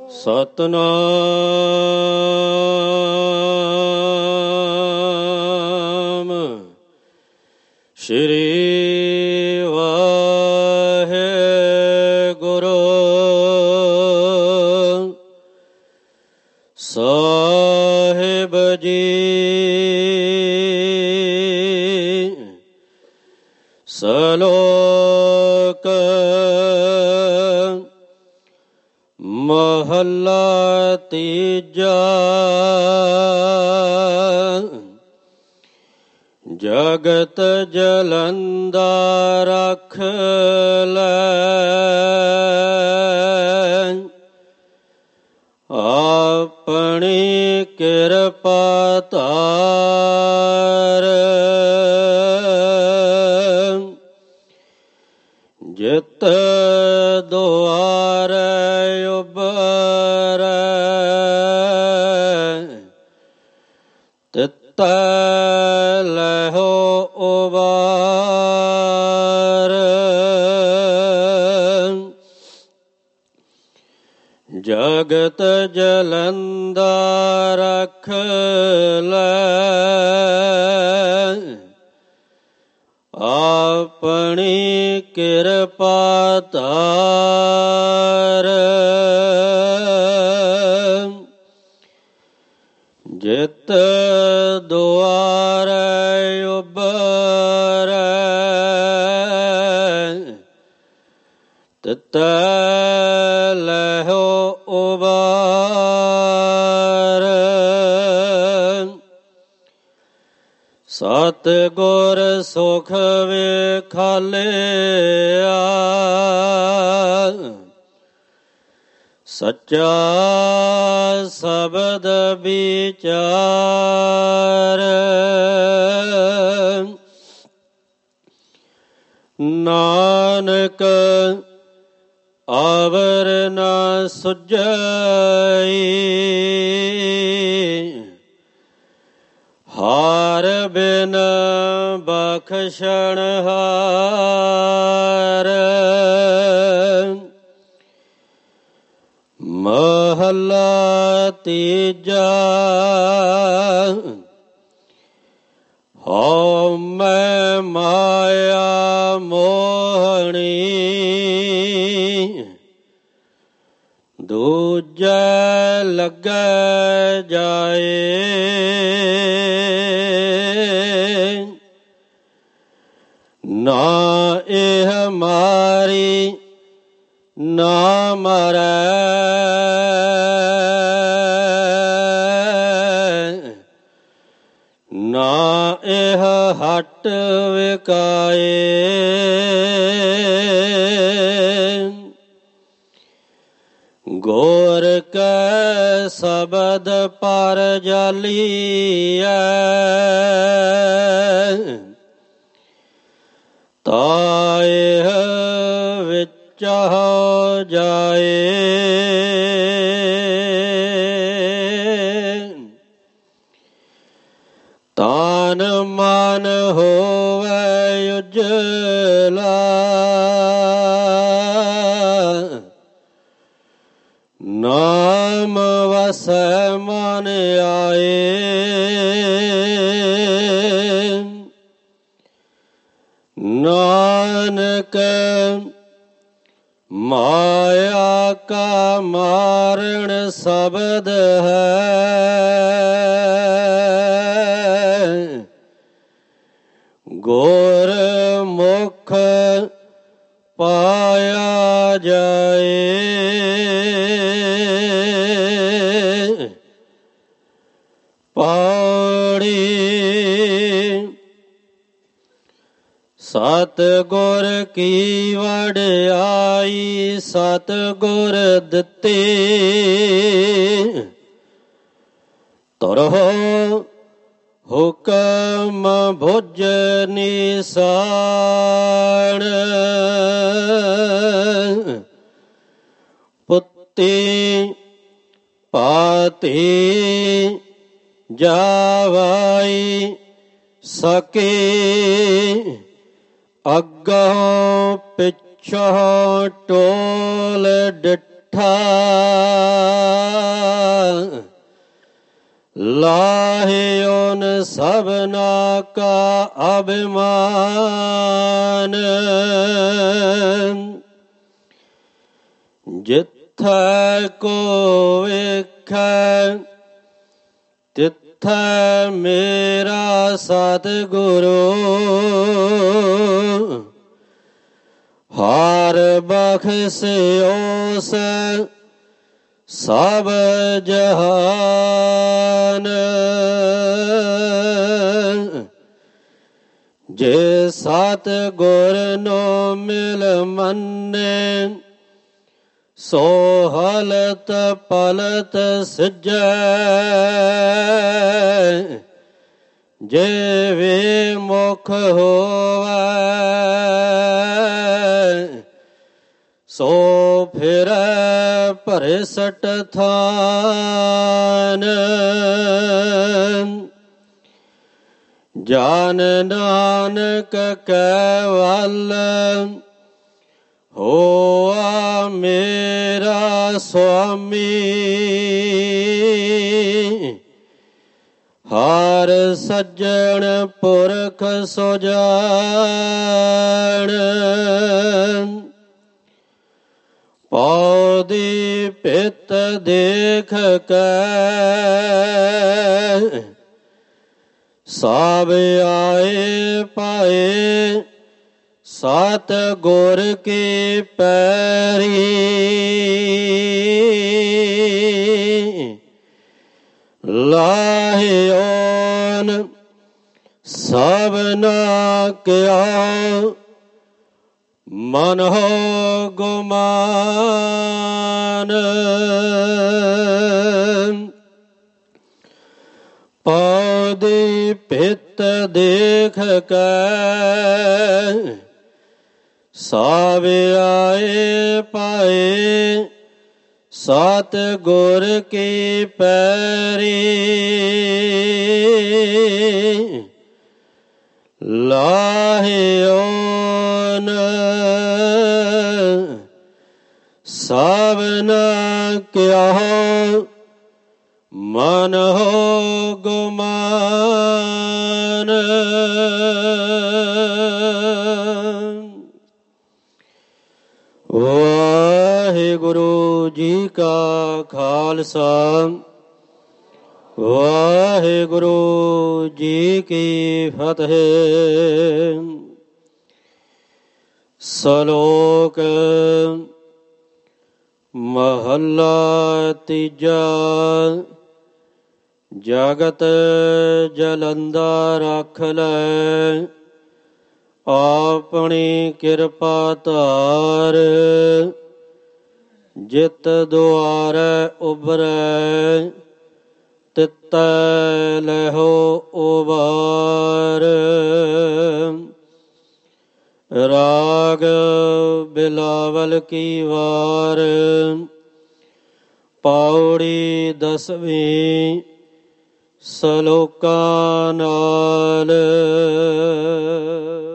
ਸਤਿਨਾਮ ਸ਼੍ਰੀ ਵਾਹਿਗੁਰੂ ਸਾਹਿਬ ਜੀ। ਸ਼ਲੋਕ ਮਹੱਲਾ ਤੀਜਾ। ਜਗਤ ਜਲੰਦਾ ਰਖ ਲੈ, ਆਪਣੀ ਕਿਰਪਾ ਧਾਰ। ਜਿਤ ਦੁਆਰੇ ਉਬਰੈ, ਤਿਤ ਲਹੋ ਉਬਾਰ। ਜਗਤ ਜਲੰਦਾ ਰਖ ਲੈ, ਆਪਣੀ ਕਿਰਪਾ ਧਾਰ। ਜਿਤ ਦੁਆਰੇ ਉਬਰੈ, ਤਿਤ ਲਹੋ ਉਬਾਰ। ਸਤਿਗੁਰ ਸੁਖ ਵੇਖਾਲਿਆ, ਸੱਚਾ ਸ਼ਬਦ ਵਿਚਾਰ। ਨਾਨਕ ਆਵਰ ਨਾ ਸੁਝਈ, ਹਾਰ ਬਿਨ ਬਖਸ਼ਣਹਾਰ। ਮਹੱਲਾ ਤੀਜਾ। ਹਉ ਮੈਂ ਮਾਇਆ ਮੋਹਣੀ, ਦੂਜੈ ਲੱਗੈ ਜਾਏ। ਨਾ ਇਹ ਮਾਰੀ ਨਾ ਮਰੈ, ਨਾ ਇਹ ਹਟ ਵਿਕਾਏ। ਗੁਰ ਕੈ ਸ਼ਬਦ ਪਰ ਜਾਲੀਐ, ਤਾਇ ਵਿੱਚ ਹੋ ਜਾਏ। ਤਨ ਮਨ ਹੋਵੈ ਉਜਲਾ, ਨਾਮ ਵਸੈ ਮਨ ਆਏ। ਨਾਨਕ ਮਾਇਆ ਕਾ ਮਾਰਣ ਸ਼ਬਦ ਹੈ, ਗੁਰ ਮੁਖ ਪਾਇਆ ਜਾਏ। ਪੌੜੀ। ਸਤਿਗੁਰ ਕੀ ਵਡਿਆਈ ਸਤਿਗੁਰ ਦਿੱਤੀ, ਤੁਰਹੁ ਹੁਕਮ ਭੁਜ ਨਿਸਾਨ। ਪੁੱਤੀ ਪਾਤੀ ਜਾਵਾਈ ਸਕੇ, ਅੱਗੋਂ ਪਿੱਛੋਂ ਟੋਲ ਡਿੱਠਾ। ਲਾਹਿਓਨ ਸਭਨਾ ਕਾ ਅਭਿਮਾਨ। ਜਿੱਥੈ ਕੋ ਵੇਖੈ ਤਿੱਥੈ ਮੇਰਾ ਸਤਿਗੁਰੂ। ਹਰਿ ਬਖਸ਼ਿਓ ਸਭ ਜਹਾਨ। ਜੇ ਸਤਿਗੁਰ ਨੋ ਮਿਲ ਮੰਨੇ ਸੋ ਹਲਤ ਪਲਤ ਸਿਜੈ। ਜੇ ਵਿਮੁਖ ਹੋਵੈ ਸੋ ਫਿਰੈ ਭ੍ਰਿਸ਼ਟ ਥਾਨ। ਜਨ ਨਾਨਕ ਕੈ ਵੱਲ ਹੋਆ ਮੇਰਾ ਸੁਆਮੀ। ਹਰ ਸੱਜਣ ਪੁਰਖ ਸੁਜਾਨ। ਪੌਦੀ ਪਿਤ ਦੇਖ ਕੈ ਸਭ ਆਏ ਪਾਏ ਸਤਿਗੁਰ ਕੀ ਪੈਰੀ। ਲਾਹਿਓਨ ਸਭਨਾ ਕਿਆ ਮਨ ਹੋ ਗੁਮਾਨ। ਪੌਦੀ ਪਿਤ ਦੇਖ ਕੈ ਸਭ ਆਏ ਪਾਏ ਸਤਿਗੁਰ ਕੀ ਪੈਰੀ। ਲਾਹਿਓਨ ਸਭਨਾ ਕਿਆ ਮਨ ਹੋ ਗੁਮਾਨ। ਵਾਹਿਗੁਰੂ ਜੀ ਕਾ ਖਾਲਸਾ ਵਾਹਿਗੁਰੂ ਜੀ ਕੀ ਫਤਿਹ। ਸ਼ਲੋਕ ਮਹੱਲਾ ਤੀਜਾ। ਜਗਤ ਜਲੰਦਾ ਰੱਖ ਲੈ ਆਪਣੀ ਕਿਰਪਾ ਧਾਰ। ਜਿਤ ਦੁਆਰੈ ਉਬਰੈ ਤਿਤੈ ਲਹੋ ਉਬਾਰ। ਰਾਗ ਬਿਲਾਵਲ ਕੀ ਵਾਰ। ਪੌੜੀ 10ਵੀਂ । ਸਲੋਕਾਂ ਨਾਲ।